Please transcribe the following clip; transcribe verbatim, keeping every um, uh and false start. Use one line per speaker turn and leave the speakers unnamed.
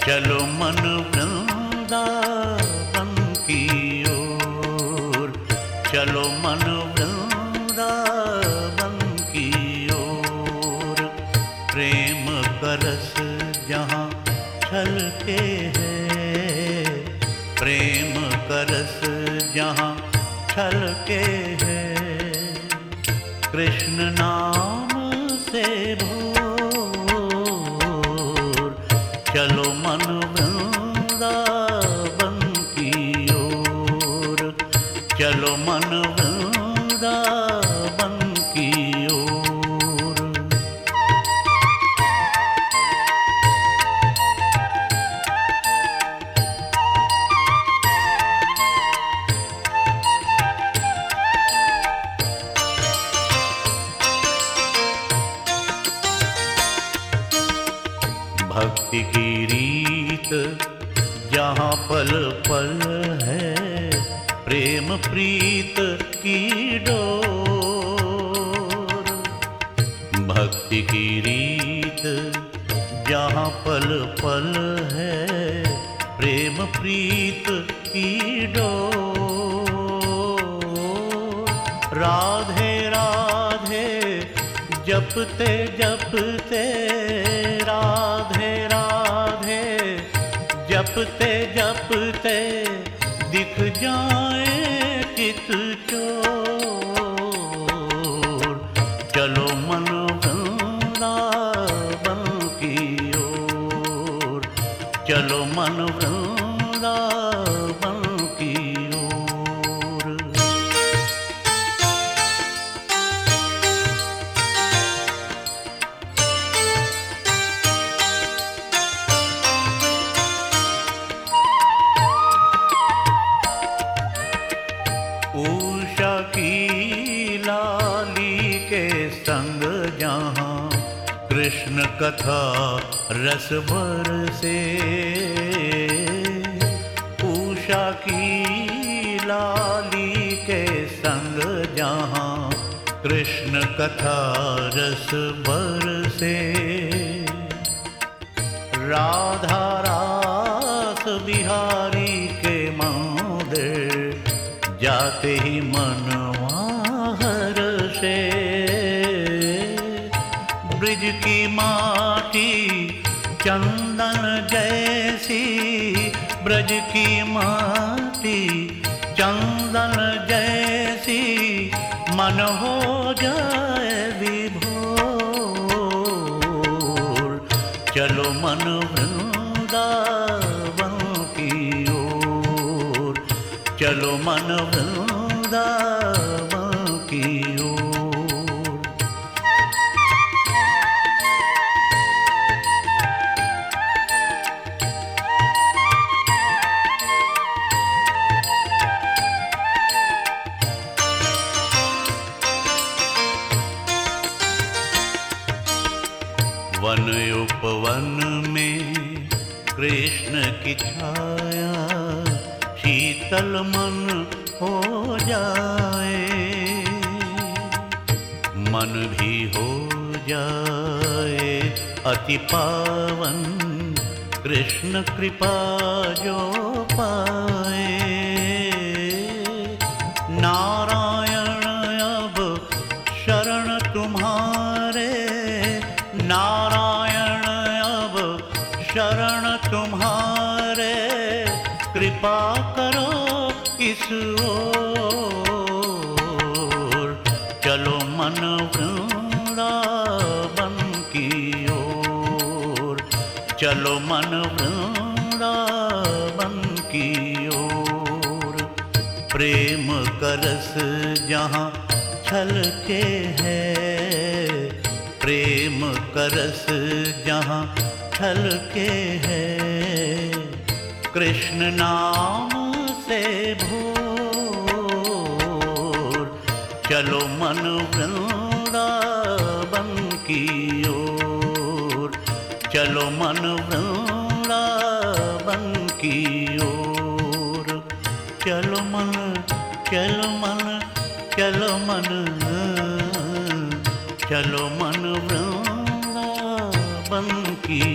चलो मन वृंदावन की ओर, चलो मन वृंदावन की ओर। प्रेम करस जहाँ छलके है, प्रेम करस जहाँ छलके है। कृष्ण नाम से भोर, चलो मन वृंदावन की ओर, चलो मन वृंदावन की ओर। भक्ति की रीत जहाँ पल पल है, प्रेम प्रीत की डोर। भक्ति की रीत जहाँ पल पल है, प्रेम प्रीत की डोर। राधे राधे जपते जपते, राधे राधे जपते जपते, दिख जाए चित चोर। चलो मन वृंदावन की ओर, चलो मन वृंदावन की ओर। उषा की लाली के संग जहाँ कृष्ण कथा रस बरसे, उषा की लाली के संग जहाँ कृष्ण कथा रस बरसे। राधा रास बिहारी के मंदिर जाते ही मनवा हर्षे। ब्रिज की माटी चंदन जैसी, ब्रज की माटी चंदन जैसी, मन हो जाए विभोर। चलो मन वृंदावन की ओर, चलो मन वृंदावन की ओर। वन उपवन में कृष्ण की छाया, शीतल मन हो जाए, मन भी हो जाए अति पावन। कृष्ण कृपा जो पाए, नारायण अब शरण तुम्हारे, नारायण अब शरण तुम्हारे। कृपा करो इस ओर, चलो मन वृंदावन की ओर, चलो मन वृंदावन की ओर। प्रेम करस जहाँ छलके है, प्रेम करस जहाँ छलके है। कृष्ण नाम से भोर, चलो मन वृंदावन की ओर, चलो मन वृंदावन की ओर। चलो मन, चलो मन, चलो मन, चलो मन वृंदावन की